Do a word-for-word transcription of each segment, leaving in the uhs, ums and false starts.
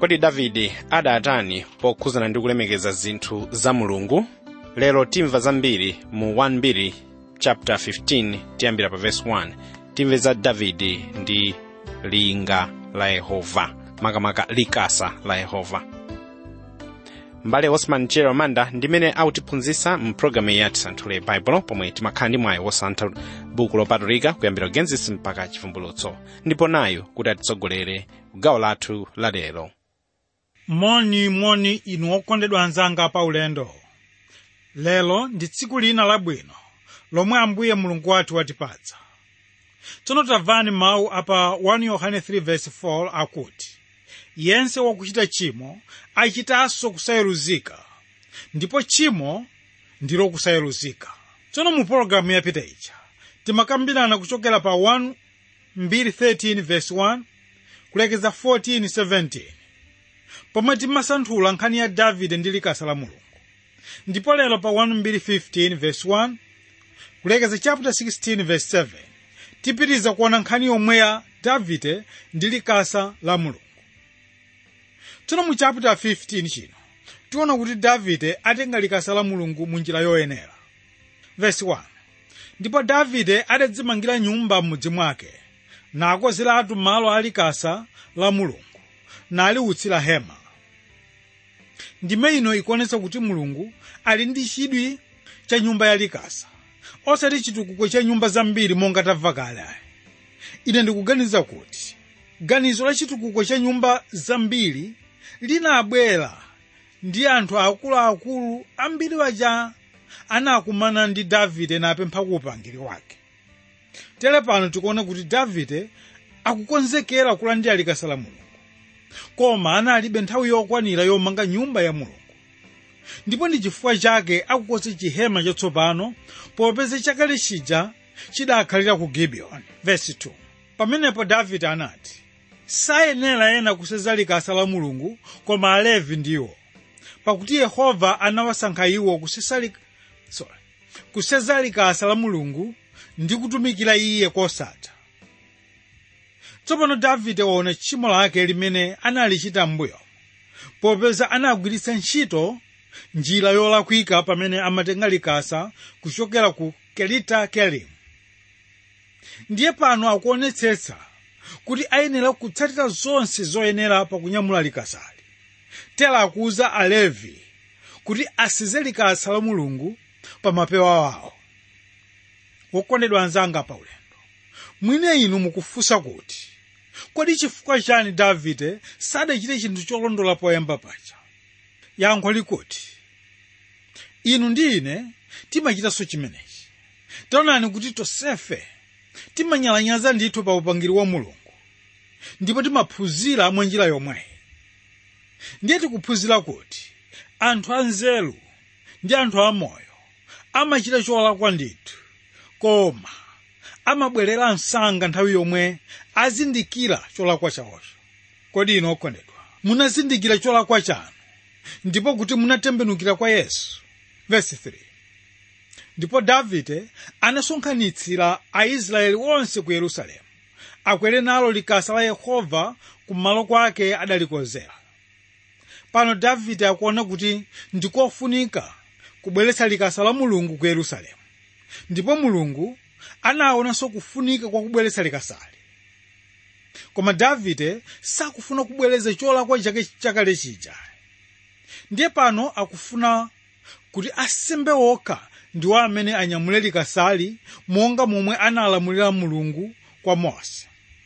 Kodi Davide adatani pokhuzana ndi kulemekeza zinthu za Mulungu? Lero timva zambiri mu first chapter fifteen tiyambira pa verse one. Timve za Davide ndi linga la Yehova, makamaka likasa la Yehova. Mbale Osman Chero Manda ndimene autiphunzitsa mu programu ya Tisanthule Bible, pomwe timakhala ndi mwayi wosantha buku lopatulika kuyambira Genesis mpaka Chivumbulutso, ndipo nayo kuti atitsogolere gawo lathu la lero. Moni moni inu okondedwa anzanga pa ulendo. Lelo ndi tsiku lina labwino lomwe Ambuye Mulungu wathu watipatsa. Tsono tamvani mawu apa first Yohane three verse four akuti, yense wakuchita chimo achitanso kusayeruzika, ndipo chimo ndilo kusayeruzika. Tsono mu programu yapita ija timakambirana kuchokera pa first Peter thirteen verse one kulekeza fourteen seventeen, pomwe timasanthula nkhani ya Davide ndi likasa la Mulungu. Ndipo lero pa first Peter fifteen verse one kulekeza chapter sixteen verse seven tipitiriza kuona nkhani yomwe ya Davide ndi likasa la Mulungu. Tsono mu chapter fifteen chino tiona kuti Davide atenga likasa la Mulungu mu njira yoyenera. Verse one, ndipo Davide adadzimangira nyumba m'mudzi mwake, nakonzeratu malo a likasa la Mulungu, naliutsira hema. Ndime ino ikuonetsa kuti Mulungu ali ndi chidwi cha nyumba ya likasa, osati chitukuko cha nyumba zambiri monga tamva kale. Ine ndikuganiza kuti ganizo la chitukuko cha nyumba zambiri linabwera ndi anthu akuluakulu ambiri waja anakumana ndi Davide napempha upangiri wake. Tere pano tikuona kuti Davide akukonzekera kulandira likasa la Mulungu, koma analibe nthawi yokwanira yomanga nyumba ya Mulungu. Ndipo ndi chifukwa chake akukonza chihema chatsopano popeza chakale chija chidakhalira ku Gibiyoni. Verse two, pamenepo Davide anati, sayenera ena kuseza likasa la Mulungu koma Alevi ndiwo, pakuti Yehova anawasankha iwo kusesa lik... sorry, kuseza likasa la Mulungu ndi kutumikira iye kosatha. Tsopano Davide waona tchimo lake limene analichita mbuyo, popeza anagwiritsa ntchito njira yolakwika pamene amatenga likasa kuchokera ku Kelita Kelim. Ndiye pano akuonetsetsa kuti ayenera kutsatira zonse zoyenera pakunyamula likasali. Tera akuuza Alevi kuti aseze likasa la Mulungu pa mapewa wawo. Wokondedwa anzanga pa ulendo, mwine inu mukufunsa kuti kodi chifukwa chani Davide sadachite chinthu cholondola poyamba paja? Yankho likuti inu ndi ine timachitanso chimenechi. Taonani kuti tonsefe timanyalanyaza ndithu pa upangiri wa Mulungu, ndipo timaphunzira mwa njira yomweyi. Ndiye tikuphunzira kuti anthu anzeru ndi anthu amoyo amachita cholakwa ndithu, koma amabwerera msanga nthawi yomwe azindikira cholakwa chawocho. Kodi inu okondedwa, munazindikira cholakwa chanu ndipo kuti munatembenukira kwa Yesu? Verse three, ndipo Davide anasonkhanitsira Aisraeli onse ku Yerusalemu, akwere nalo likasa la Yehova kumalo kwake adalikonzera. Pano Davide akuona kuti ndikofunika kubweretsa likasa la Mulungu ku Yerusalemu, ndipo Mulungu anaonanso kufunika kwa kubweretsa likasali. Koma Davide sakufuna kubweretsa cholakwa chake chakale chija. Ndiye pano akufuna kuti asembe okha ndiwo amene anyamule likasali monga momwe analamulira Mulungu kwa Mose.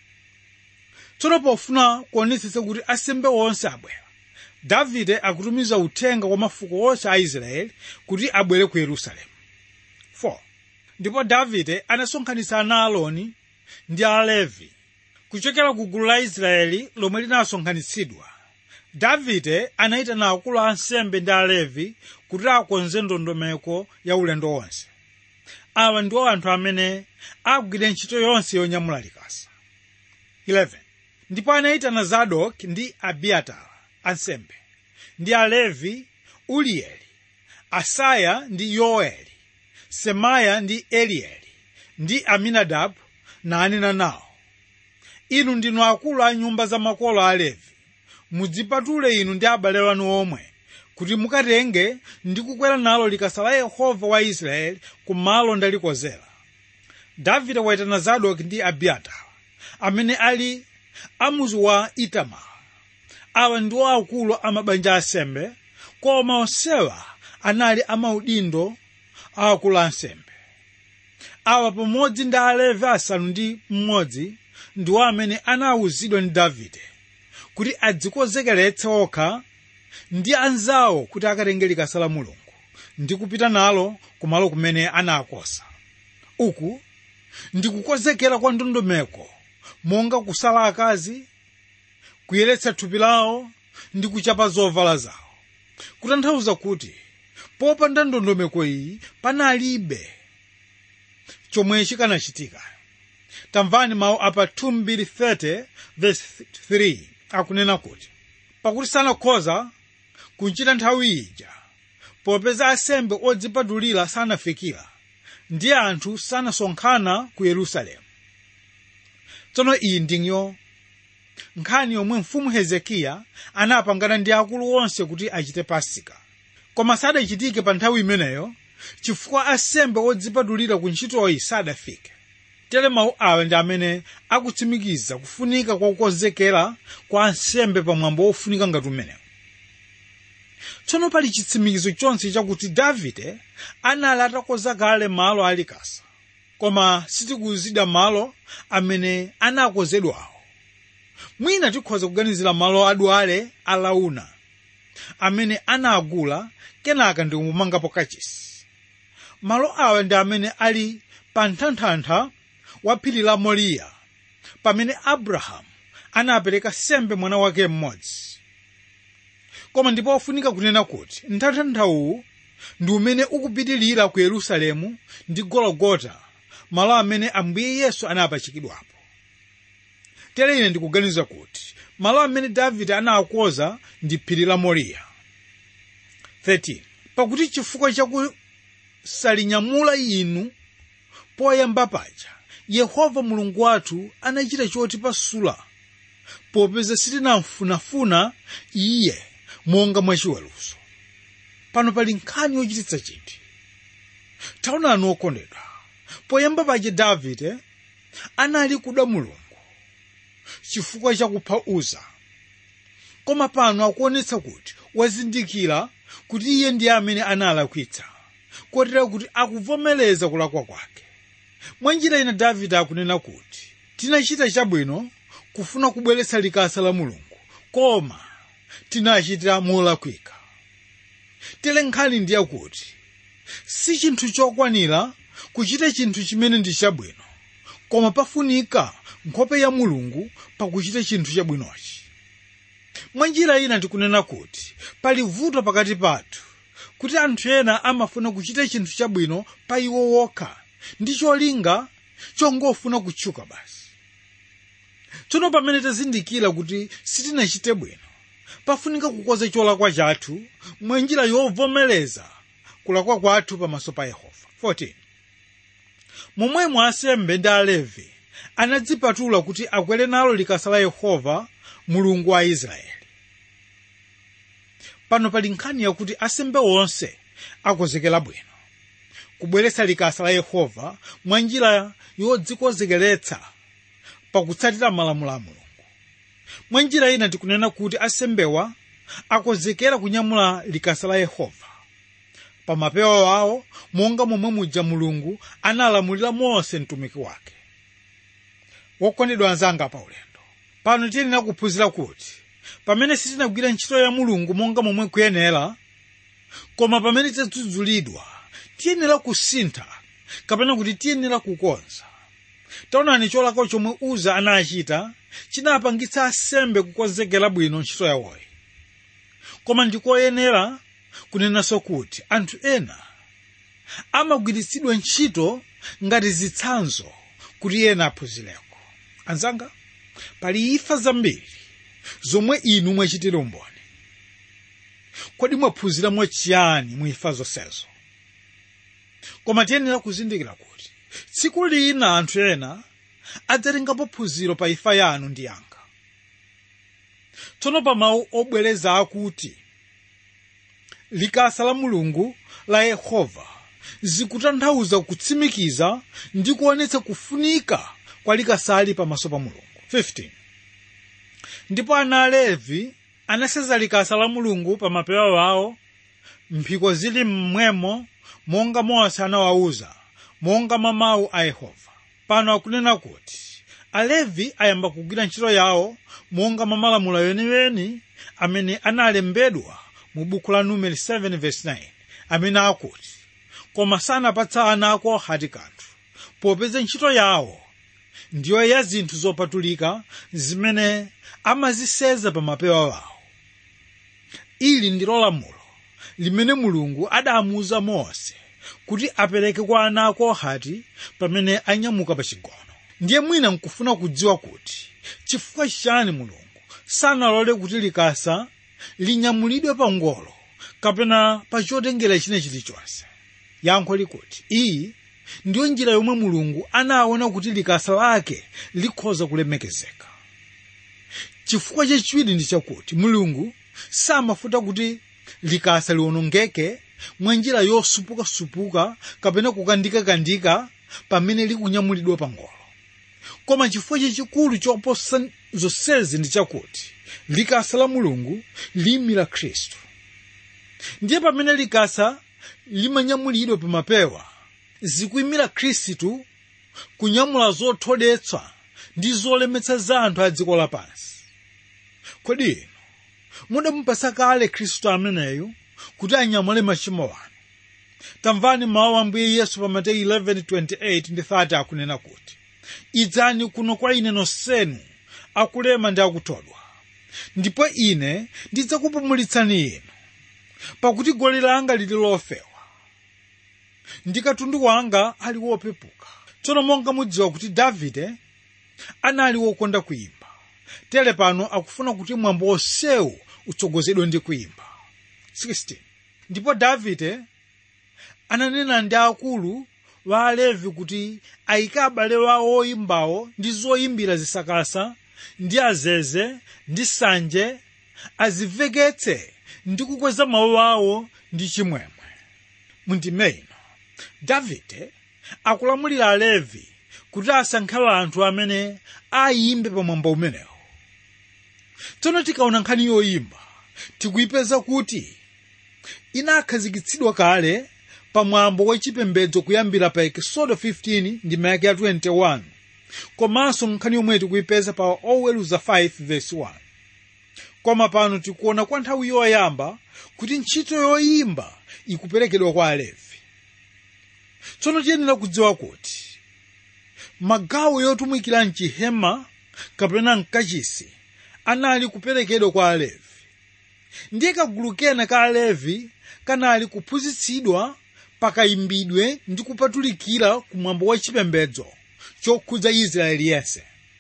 Tsono pofuna kuonetsetsa kuti asembe onse abwera, Davide akutumiza uthenga kwa mafuko onse a Israeli kuti abwere ku Yerusalemu. four, ndipo Davide anasonkhanitsa ana Aaroni ndi Alevi kuchokera ku gulu la Israeli lomwe linasonkhanitsidwa. Davide anayitana akulu a ansembe ndi Alevi kuti akonze ndondomeko ya ulendo wonse. Awa ndiwo anthu amene agwire ntchito yonse yonyamula likasa. eleven, ndipo anayitana Zadoki ndi Abiatara ansembe, ndi Alevi Urieli, Asaya ndi Yoeli, Semaya ndi Elieli, ndi Aminadabu, na anena nawo, inu ndinu akulu a nyumba za makolo a Levi, mudzipatule inu ndi abale wanu omwe kuti mukatenge ndi kukwera nalo likasa la Yehova wa Israeli kumalo ndalikozera. Davide wayitana Zadoki ndi Abiatara amene ali amuzi wa Itamara. Awa ndiwo akulu a mabanja ansembe, koma onsewa anali amaudindo a akulu ansembe. Awa pamodzi ndi Alevi asanu ndi mmodzi ndiwo amene anawuzidwa ndi Davide kuti adzikonzekeretse okha ndi anzawo kuti akatenge likasa la Mulungu ndi kupita nalo kumalo kumene anakosa. Uku ndi kukonzekera kwa ndondomeko, monga kusala akazi, kuyeretsa thupi lawo ndi kuchapa zovala zawo. Kutanthauza kuti popanda ndondomeko iyi panalibe chomwe chikanachitika. Tamvani mawu apa two thirty verse three akunena kuti, pakuti sanakhoza kunchita nthawi ija, popeza ansembe odzipatulira sanafikira ndi anthu sanasonkhana ku Yerusalemu. Tsono iyi ndiyo nkhani yomwe mfumu Hezekiya anapangana ndi akulu onse kuti achite Pasika. Koma sadachitike pa nthawi imeneyo chifukwa ansembe odzipatulira ku ntchitoyi sadafike. Tere mawu awa ndi amene akutsimikiza kufunika kwa kukonzekera kwa ansembe pamwambo ofunika ngati umenewu. Tsono pali chitsimikizo chonse chakuti Davide anali atakonza kale malo alikasa, koma sitikuwuzidwa malo amene anakonzedwawo. Mwina tikhoza kuganizira malo adwale a Arauna amene anagula kenaka ndi kumangapo kachisi. Malo awa ndi amene ali pa nthanthantha wa phiri la Moriya pamene Abrahamu anapereka sembe mwana wake mmodzi. Koma ndipo ofunika kunena kuti nthanthanthawu ndi umene ukupitirira ku Yerusalemu ndi Gologota, malo amene Ambuye Yesu anapachikidwapo. Tere ine ndikuganiza kuti malo amene Davide anakonza ndi phiri la Moriya. thirteen Pakuti chifukwa chakusalinyamula inu poyamba paja, Yehova Mulungu wathu anachita chotipasula, popeza sitinamfunafuna Iye monga mwachiweruzo. Pano pali nkhani yochititsa chinthu. Taonani okondedwa, poyamba paja Davide anali kuda Mulungu chifukwa chakupha Uza. Koma pano akuonetsa kuti wazindikira kuti iye ndiye amene analakwitsa, kotera kuti akuvomereza kulakwa kwake. Mwa njira ina Davide akunena kuti tinachita chabwino kufuna kubweretsa likasa la Mulungu, koma tinachita molakwika. Tere nkhani ndiye kuti si chinthu chokwanira kuchita chinthu chimene ndi chabwino, koma pafunika nkhope ya Mulungu pakuchita chinthu chabwinochi. Mwa njira ina tikunena kuti pali vuto pakati pathu kuti anthu ena amafuna kuchita chinthu chabwino pa iwo wokha ndi cholinga chongofuna kutchuka basi. Tsono pamene tazindikira kuti sitinachite bwino, pafunika kukonza cholakwa chathu mwa njira yovomereza kulakwa kwathu pamaso pa Yehova. fourteen Momwemo ansembe ndi Alevi anadzipatula kuti akwere nalo likasa la Yehova Mulungu wa Israeli. Pano pali nkhani yakuti ansembe onse akonzekera bwino kubweretsa likasa la Yehova mwa njira yodzikonzekeretsa pakutsatira malamulo a Mulungu. Mwa njira ina tikunena kuti ansembewa akonzekera kunyamula likasa la Yehova pa mapewa awo monga momwe muja Mulungu analamulira Mose mtumiki wake. Wokondedwa anzanga pa ulendo, pano tiyenera kuphunzira kuti pamene sitinagwira ntchito ya Mulungu monga momwe kuyenera, koma pamene tadzudzulidwa tiyenera kusintha kapena kuti tiyenera kukonza. Taonani cholakwa chomwe Uza anachita chinapangitsa ansembe kukonzekera bwino ntchito yawoyi. Koma ndikoyenera kunenanso kuti anthu ena amagwiritsidwa ntchito ngati zitsanzo kuti ena aphunzireko. Anzanga, pali imfa zambiri zomwe inu mwachitira umboni. Kodi mwaphunziramo chiyani mu imfa zonsezo? Koma tiyenera kuzindikira kuti tsiku lina anthu ena adzatengapo phunziro pa imfa yanu ndi yanga. Tsono pa mawu obwereza akuti likasa la Mulungu la Yehova zikutanthauza kutsimikiza ndi kuonetsa kufunika kwa likasali pamaso pa Mulungu. fifteen Ndipo ana a Levi anaseza likasa la Mulungu pa mapewa wawo, mphiko zili mmwemo monga Mose anawawuza, monga mwa mawu a Yehova. Pano akunena kuti Alevi ayamba kugwira ntchito yawo monga mwa malamulo yeniweni amene analembedwa mu buku la Numeri seven verse nine, amene akuti, koma sanapatsa ana a Kohati kanthu, popeza ntchito yawo ndiyo ya zinthu zopatulika zimene amaziseza pa mapewa wawo. Ili ndilo lamulo limene Mulungu adamuwuza Mose kuti apereke kwa ana a Kohati pamene anyamuka pa chigono. Ndiye mwina nkufuna kudziwa kuti chifukwa chani Mulungu sanalole kuti likasa linyamulidwe pa ngolo kapena pa chotengera china chilichonse. Yankho likuti iyi ndiyo njira yomwe Mulungu anaona kuti likasa lake likhoza kulemekezeka. Chifukwa chachiwiri ndi chakuti Mulungu samafuta kuti likasa liwonongeke mwa njira yosupuka-supuka kapena kukandika-kandika pamene likunyamulidwa pa ngolo. Koma chifukwa chachikulu choposa zonsezi ndi chakuti likasa la Mulungu limira Khristu. Ndiye pamene likasa limanyamulidwa pa mapewa zikuyimira Khristu kunyamula zothodetsa ndi zolemetsa za anthu a dziko lapansi. Kodi inu mudamupasa kale Khristu ameneyu kuti anyamule machimo anu? Tamvani mawu a Ambuye Yesu pa Mateyu eleven twenty-eight ndi thirty akunena kuti, idzani kuno kwa ine nonsenu akulema ndi akuthodwa, ndipo ine ndidzakupumulitsani inu, pakuti goli langa lili lofewa ndi katundu wanga ali wopepuka. Tsono monga mudziwa kuti Davide anali wokonda kuimba, tere pano akufuna kuti mwambo onsewu utsogozedwe ndi kuimba. sixteen Ndipo Davide ananena ndi akulu wa Alevi kuti ayike abale wawo oyimbawo ndi zoyimbira zisakasa ndi azeze ndi sanje, aziveketse ndi kukweza mawu awo ndi chimwemwe. Mundime ino Davide akulamulira Alevi kuti asankhe anthu amene ayimbe pa mwambo umenewo. Tsono tikaona nkhani yoyimba tikuyipeza kuti inakhazikitsidwa kale pa mwambo wachipembedzo kuyambira pa Exodo fifteen ndi mayake ya twenty-one, komanso nkhani yomwe tikuyipeza pa Oweruza five verse one. Koma pano tikuona kwa nthawi yoyamba kuti ntchito yoyimba ikuperekedwa kwa Alevi. Tsono tiyenera kudziwa kuti magawo yotumikira mchihema kapena mkachisi anali kuperekedwa kwa Alevi. Ndiye kagulu kena ka Alevi kanali kuphunzitsidwa pakayimbidwe ndi kupatulikira kumwambo wa chipembedzo chokhudza Israeli yense.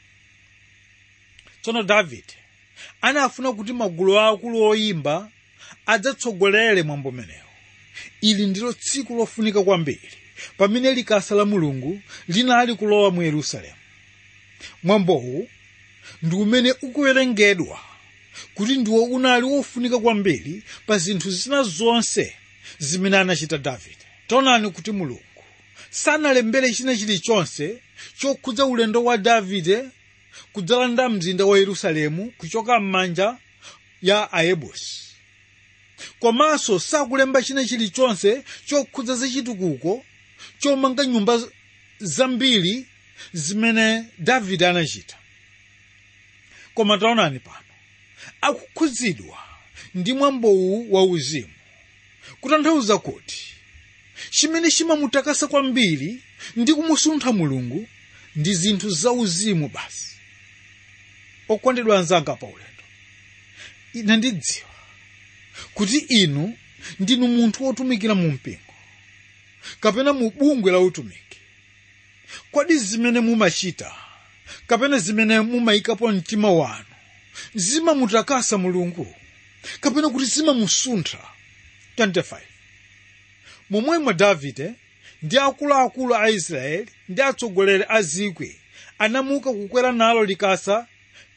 Tsono Davide anafuna kuti magulu akulu oyimba adzatsogolere mwambo umenewo. Ili ndilo tsiku lofunika kwambiri pamene likasa la Mulungu linali kulowa mu Yerusalemu. Mwambowu ndi umene ukuwerengedwa kuti ndiwo unali wofunika kwambiri pa zinthu zina zonse zimene anachita Davide. Taonani kuti Mulungu sanalembere china chilichonse chokhudza ulendo wa Davide kudzalanda mzinda wa Yerusalemu kuchoka m'manja ya Ayebusi. Komanso sakulemba china chilichonse chokhudza zachitukuko chomanga nyumba zambiri zimene Davide anachita. Koma taonani pano akukhudzidwa ndi mwambowu wa uzimu, kutanthauza kuti chimene chimamutakasa kwambiri ndi kumusuntha Mulungu ndi zinthu za uzimu basi. Okondedwa anzanga pa ulendo, ine ndidziwa kuti inu ndinu munthu wotumikira mu mpingo kapena mu bungwe la utumiki. Kodi zimene mumachita kapena zimene mumayikapo mtima wanu zimamutakasa Mulungu kapena kuti zimamusuntha? twenty-five Momwemo Davide ndi akuluakulu a Israeli ndi atsogoleri a zikwi anamuka kukwera nalo likasa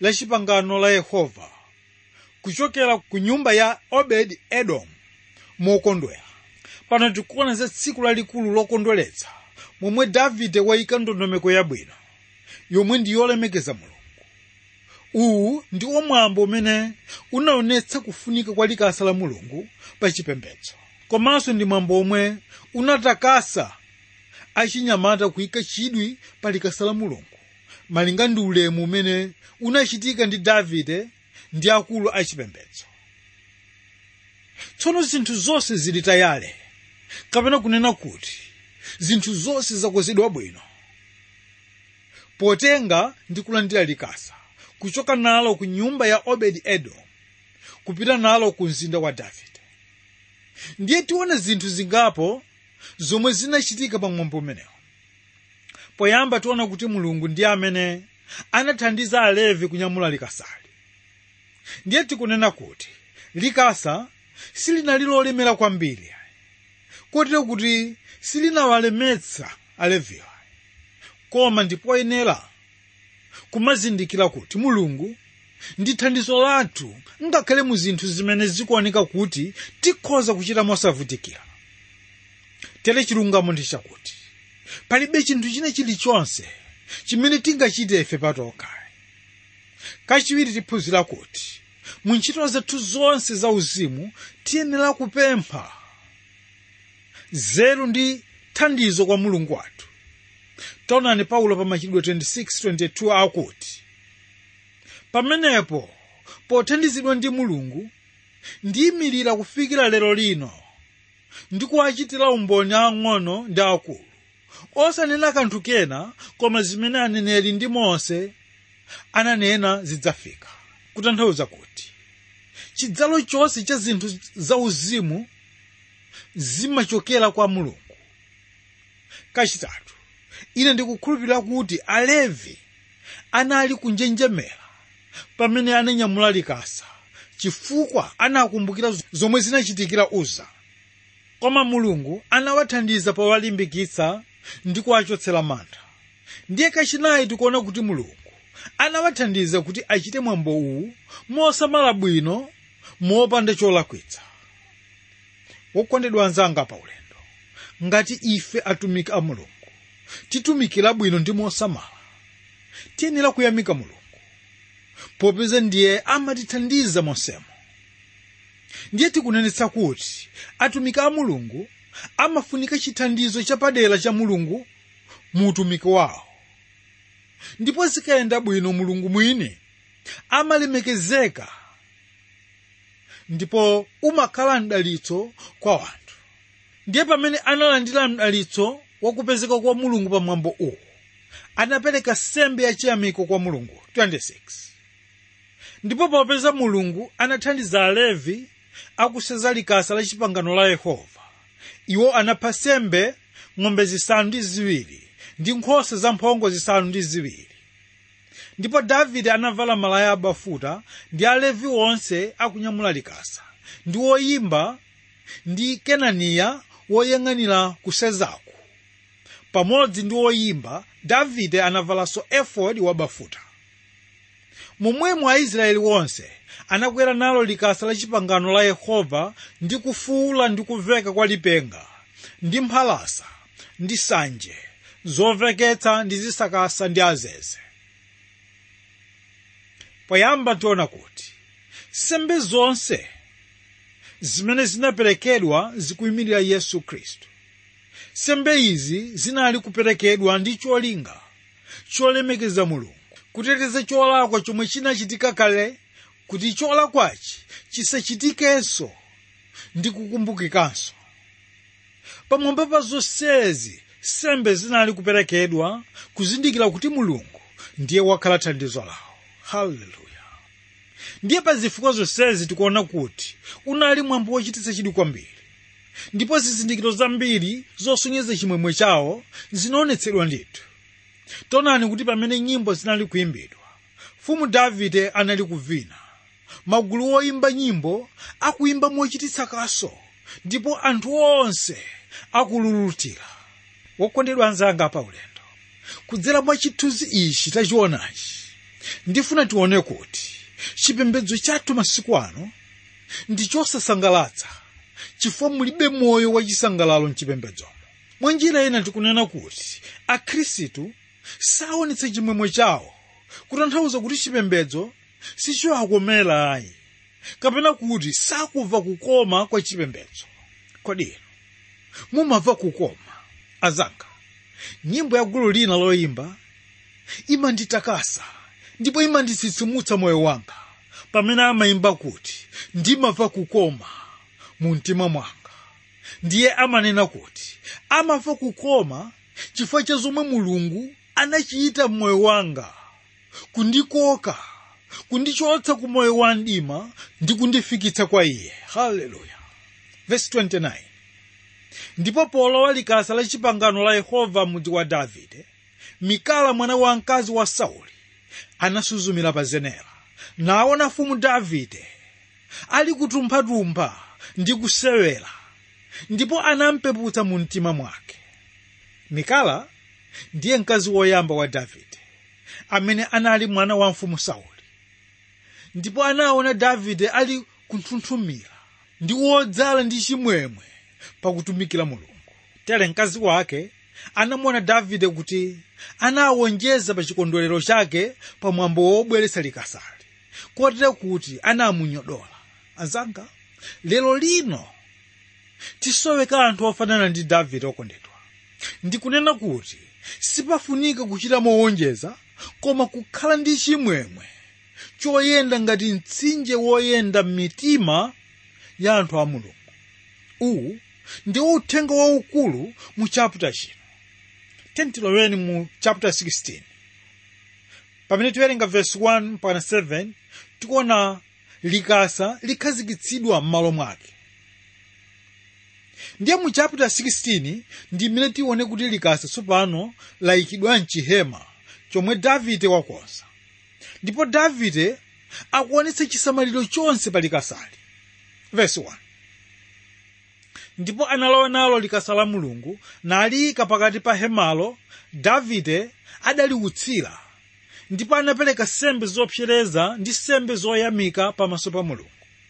la chipangano la Yehova kuchokera ku nyumba ya Obed Edom mokondwera. Pano tikuona za tsiku lalikulu lokondweretsa momwe Davide wayika ndondomeko yabwino yomwe ndi yolemekeza Mulungu. Uwu ndi omwambo umene unaonetsa kufunika kwa likasa la Mulungu pa chipembedzo, komanso ndi mwambo omwe unatakasa achinyamata kuyika chidwi pa likasa la Mulungu malinga ndi ulemu umene unachitika ndi Davide ndi akulu achipembedzo. Tsono zinthu zonse zili tayale, kapena kunena kuti zinthu zonse zakonzedwa bwino potenga ndi kulandira likasa kuchoka nalo ku nyumba ya Obed Edom kupita nalo ku mzinda wa Davide. Ndiye tione zinthu zingapo zomwe zinachitika pa mwambo umenewo. Poyamba tiona kuti Mulungu ndiye amene anathandiza Alevi kunyamula likasali. Ndiye tikunena kuti likasa silinali lolemera kwambiri, kotero kuti silinawalemetsa Aleviwa, koma ndipoyenera kumazindikira kuti Mulungu ndi thandizo lathu ngakhale mu zinthu zimene zikuoneka kuti tikhoza kuchita mosavutikira. Tere chilungamo ndi chakuti palibe chinthu china chilichonse chimene tingachite ife patokha. Kachiwiri tiphunzira kuti mu ntchito zathu zonse za uzimu tiyenera kupempha nzeru ndi thandizo kwa Mulungu wathu. Taonani Paulo pa machitidwe twenty-six twenty-two akuti, pamenepo pothandizidwa ndi Mulungu ndiyimirira kufikira lero lino ndi kuwachitira umboni ang'ono ndi akulu, osanena kanthu kena koma zimene aneneri ndi Mose ananena zidzafika. Kutanthauza kuti chidzalo chonse cha zinthu za uzimu zimachokera kwa Mulungu. Kachitatu, ine ndikukhulupirira kuti Alevi anali kunjenjemera pamene ananyamula likasa chifukwa anakumbukira zomwe zinachitikira Uza. Koma Mulungu anawathandiza powalimbikitsa ndi kuwachotsera mantha. Ndiye kachinayi tikuona kuti Mulungu anawathandiza kuti achite mwambo uwu mosamala bwino mopanda cholakwitsa. Wokondedwa anzanga pa ulendo, ngati ife atumiki a Mulungu titumikira bwino ndi mosamala, tiyenera kuyamika Mulungu popeza ndiye amatithandiza monsemo. Ndiye tikunenetsa kuti atumiki a Mulungu amafunika chithandizo chapadera cha Mulungu mu utumiki wawo. Ndipo zikayenda bwino Mulungu mwini amalemekezeka ndipo umakhala mdalitso kwa wanthu. Ndiye pamene analandira mdalitso wakupezeka kwa Mulungu pa mwambo uwu, anapereka sembe yachiyamiko kwa Mulungu. twenty-six Ndipo popeza Mulungu anathandiza Alevi akuseza likasa la chipangano la Yehova, iwo anapha sembe ng'ombe zisanu ndi ziwiri ndi nkhosa zamphongo zisanu ndi ziwiri. Ndipo Davide anavala malaya abafuta ndi Alevi onse akunyamula likasa ndi woyimba ndi Kenaniya woyang'anira kusezaku. Pamodzi ndi woyimba, Davide anavalanso efodi wabafuta. Momwemo Aisraeli wonse anakwera nalo likasa la chipangano la Yehova ndi kufuula ndi kuveka kwa lipenga ndi mphalasa ndi sanje zoveketsa ndi zisakasa ndi azeze. Poyamba tiona kuti sembe zonse zimene zinaperekedwa zikuyimirira Yesu Khristu. Sembe izi zinali kuperekedwa ndi cholinga cholemekeza Mulungu, kuteteza cholakwa chomwe chinachitika kale kuti cholakwachi chisachitikenso ndi kukumbukikanso. Pamwamba pa zonsezi sembe zinali kuperekedwa kuzindikira kuti Mulungu ndiye wakhala thandizo lawo. Haleluya. Ndiye pa zifukwa zonsezi tikuona kuti unali mwambo wochititsa chidwi kwambiri, ndipo zizindikiro zambiri zosonyeza chimwemwe chawo zinaonetsedwa ndithu. Taonani kuti pamene nyimbo zinali kuyimbidwa, mfumu Davide anali kuvina, magulu oyimba nyimbo akuyimba mochititsa kaso, ndipo anthu onse akululutira. Wokondedwa anzanga pa ulendo, kudzera mwa chithunzi ichi tachionachi, ndifuna tione kuti chipembedzo chathu masiku ano ndi chosasangalatsa chifukwa mulibe moyo wachisangalalo mchipembedzomo. Mwa njira ina tikunena kuti akhristu saonetsa chimwemwe chawo, kutanthauza kuti chipembedzo sichowakomera ayi, kapena kuti sakumva kukoma kwa chipembedzo. Kodi inu mumamva kukoma? Azanga, nyimbo ya gulu lina loyimba imanditakasa ndipo imanditsitsimutsa moyo wanga pamene amayimba kuti ndimamva kukoma mu mtima mwanga. Ndiye amanena kuti amamva kukoma chifukwa cha zomwe Mulungu anachita mmoyo wanga, kundikoka, kundichotsa ku moyo wa mdima ndi kundifikitsa kwa Iye. Haleluya. Verse twenty-nine. Ndipo polowa likasa la chipangano la Yehova mudzi wa Davide, Mikala mwana wa mkazi wa Sauli anasuzumira pa zenera, naona mfumu Davide ali kutumpha-tumpha ndi kusewera, ndipo anampeputsa mu mtima mwake. Mikala ndiye mkazi woyamba wa Davide, amene anali mwana wa mfumu Sauli. Ndipo anaona Davide ali kunthunthumira ndi wodzala ndi chimwemwe pakutumikira Mulungu. Tere mkazi wake anamuona Davide kuti anawonjeza pa chikondwerero chake pa mwambo wobweretsa likasali, kotero kuti anamunyodola. Azanga, lero lino tisoweka anthu ofanana ndi Davide okondedwa. Ndikunena kuti sipafunika kuchita mowonjeza, koma kukhala ndi chimwemwe choyenda ngati mtsinje woyenda m'mitima ya anthu a Mulungu. Uwu ndiwo uthenga waukulu mu chapter chino. Tentiloweni mu chapter sixteen. Pamene tiwerenga verse one mpaka seven, tikuona likasa likhazikitsidwa m'malo mwake. Ndiye mu chapter sixteen ndi mmene tione kuti likasa tsopano layikidwa mchihema chomwe Davide wakonza. Ndipo Davide akuonetsa chisamaliro chonse pa likasali. Verse one. Ndipo analowa nalo likasa la Mulungu naliyika pakati pa hemalo. Davide adaliutsira, ndipo anapereka sembe zopsereza ndi sembe zoyamika pamaso pa Mulungu.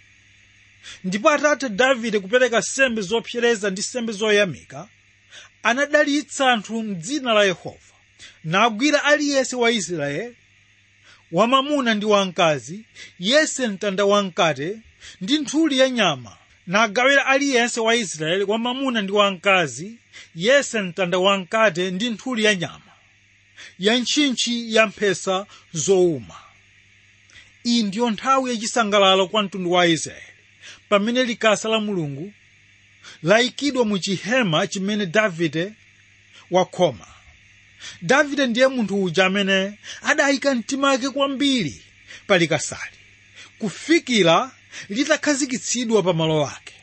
Ndipo atatha Davide kupereka sembe zopsereza ndi sembe zoyamika, anadalitsa anthu m'dzina la Yehova, nagwira aliyense wa Israeli, wamamuna ndi wamkazi, yese mtanda wamkate ndi nthuli ya nyama, nagawira aliyense wa Israeli, wamamuna ndi wamkazi, yese mtanda wamkate ndi nthuli ya nyama, ya ntchintchi ya mphesa zowuma. Iyi ndiyo nthawi yachisangalalo kwa mtundu wa Israeli, pamene likasa la Mulungu layikidwa mu chihema chimene Davide wakhoma. Davide ndiye munthu uja amene adayika mtima wake kwambiri pa likasali, kufikira litakhazikitsidwa pa malo ake.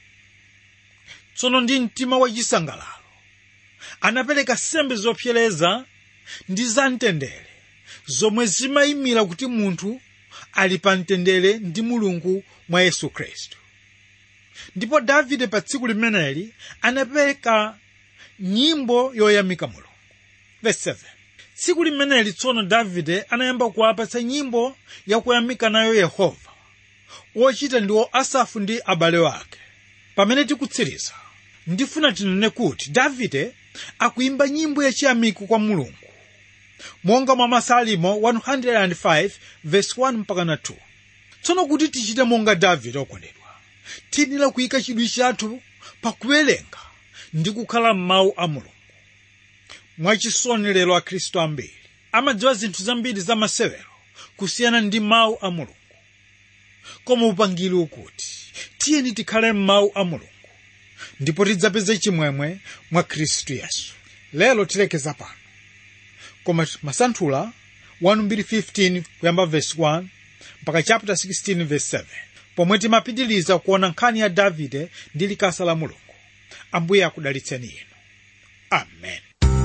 Tsono ndi mtima wachisangalalo anapereka sembe zopsereza ndi zamtendere, zomwe zimayimira kuti munthu ali pa mtendere ndi Mulungu mwa Yesu Khristu. Ndipo Davide pa tsiku limeneli anapereka nyimbo yoyamika Mulungu. Verse seven. Tsiku limeneli tsono Davide anayamba kuwapatsa nyimbo yakuyamika nayo Yehova, wochita ndiwo Asafu ndi abale wake. Pamene tikutsiriza, ndifuna tinene kuti Davide akuimba nyimbo yachiyamiko kwa Mulungu, monga mwa Masalimo one hundred five verse one mpaka two. Tsono kuti tichite monga Davide okondedwa, tiyenera kuyika chidwi chathu pakuwerenga ndi kukhala m'mawu a Mulungu. Mwachisoni lero akhristu ambiri amadziwa zinthu zambiri za masewero kusiyana ndi mawu a Mulungu. Koma upangiri ukuti tiyeni tikhale m'mawu a Mulungu, ndipo tidzapeze chimwemwe mwa Khristu Yesu. Lero tilekeza pano, koma masanthula one fifteen kuyamba verse one mpaka chapter sixteen verse seven, pomwe timapitiliza kuona nkhani ya Davide ndi likasa la Mulungu. Ambuye akudalitseni inu. Amen.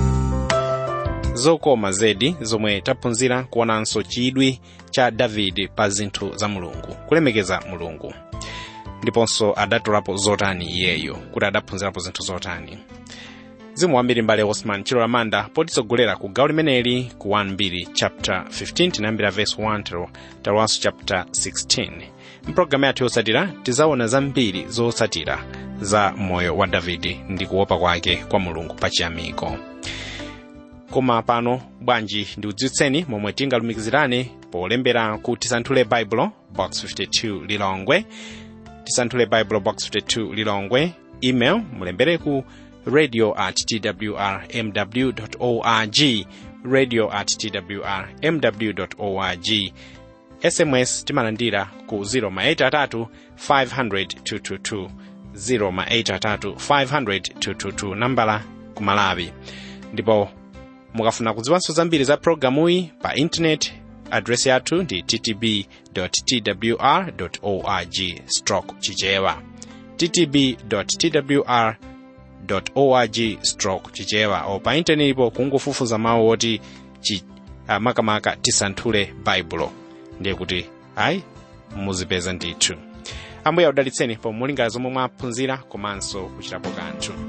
Zokoma zedi zomwe taphunzira kuonanso chidwi cha Davide pa zinthu za Mulungu, kulemekeza Mulungu. Ndiponso adatolapo zotani iyeyo, kuti adaphunzirapo zinthu zotani. zimu wambiri mbale Osman Chilo Lamanda potitsogolera ku gawo limeneli ku one two chapter fifteen tinayambira verse one talonso chapter sixteen. Mpulogalamu yathu yotsatira tizaona zambiri zotsatira za moyo wa Davide ndi kuopa kwake kwa Mulungu pachiyamiko. Koma pano bwanji ndiudziwitseni momwe tingalumikizirane polembera ku Tisanthule Bible box fifty-two Lilongwe. Tisanthule Bible box fifty-two Lilongwe. Email mulembere ku radio at t w r m w dot org, radio at t w r m w dot org. S M S timalandira ku zero eight three five hundred two two two, zero eight three five hundred two two two, nambala ku Malawi. Ndipo mukafuna kudziwanso zambiri za programu iyi pa internet, address yathu ndi t t b dot t w r dot org stroke chichewa, t t b dot t w r dot org stroke chichewa. O pa internet ipo kungofufuza mawu oti chi, uh, makamaka Tisanthule Bible, ndiye kuti ayi muzipeza ndithu. Ambuye audalitseni pomwe mulingala zomwe mwaphunzira komanso kuchitapo kanthu.